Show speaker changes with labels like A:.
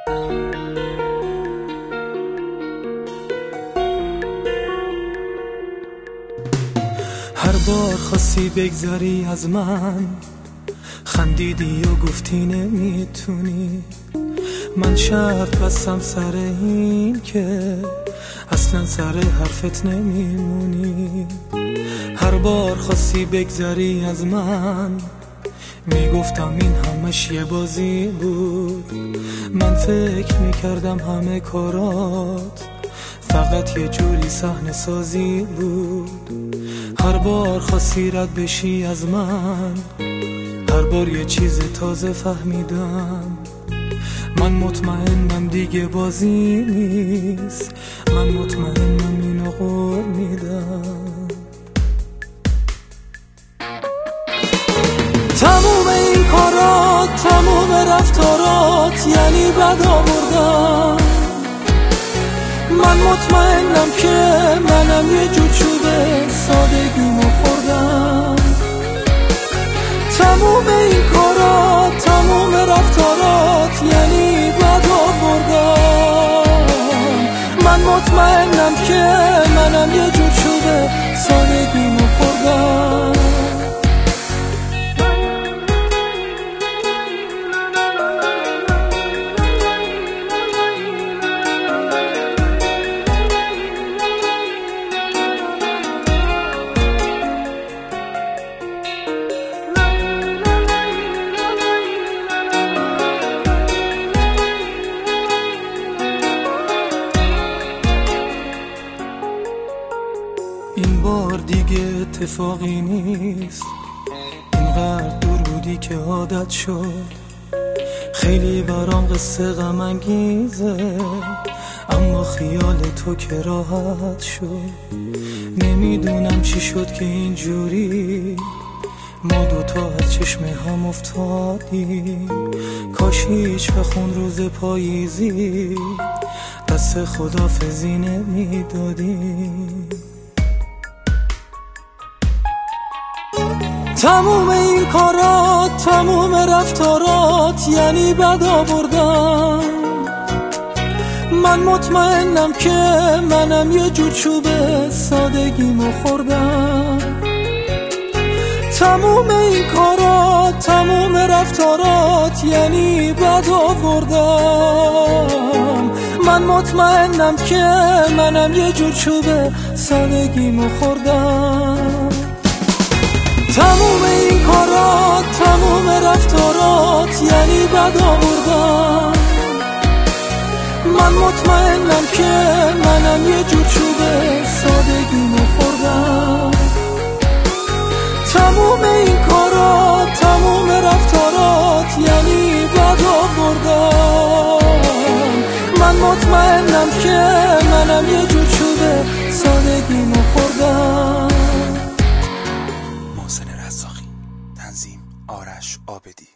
A: هر بار خواستی بگذری از من، خندیدی و گفتی نمیتونی. من شرط بستم سر این که اصلا سر حرفت نمیمونی. هر بار خواستی بگذری از من، میگفتم این همش یه بازی بود. من فکر میکردم همه کارات فقط یه جوری صحنه سازی بود. هر بار خواستی رد بشی از من، هر بار یه چیز تازه فهمیدم. من مطمئنم دیگه بازی نیست، من مطمئنم اینو قول میدم. تموم این کارات، تموم رفتارات یعنی بد آوردن. من مطمئنم که منم یه جور چوبه سادگیمو خوردم. تموم این کارات، تموم رفتارات یعنی بد آوردن. من مطمئنم که منم یه جور چوبه سادگیمو خوردم. این بار دیگه اتفاقی نیست، اینقدر دور بودی که عادت شد. خیلی برام قصه غم انگیزه، اما خیال تو که راحت شد. نمیدونم چی شد که اینجوری ما دوتا از چشم هم افتادیم. کاش هیچ بخون روز پاییزی دست خداحافظی نمیدادیم. تموم این کارات، تموم رفتارات یعنی بد آوردن. من مطمئنم که منم یه جور چوبه سادگیمو خوردم. تموم این کارات، تموم رفتارات یعنی بد آوردم. من مطمئنم که منم یه جور چوبه سادگیمو خوردم. تموم این کارات، تموم رفتارات یعنی بد آوردن. من مطمئنم که منم یه جور چوبه سادگیمو خوردم. تموم این کارات، تموم رفتارات یعنی بد آوردن. من مطمئنم که منم یه جور چوبه سادگیمو خوردم.
B: تنظیم آرش عابدی.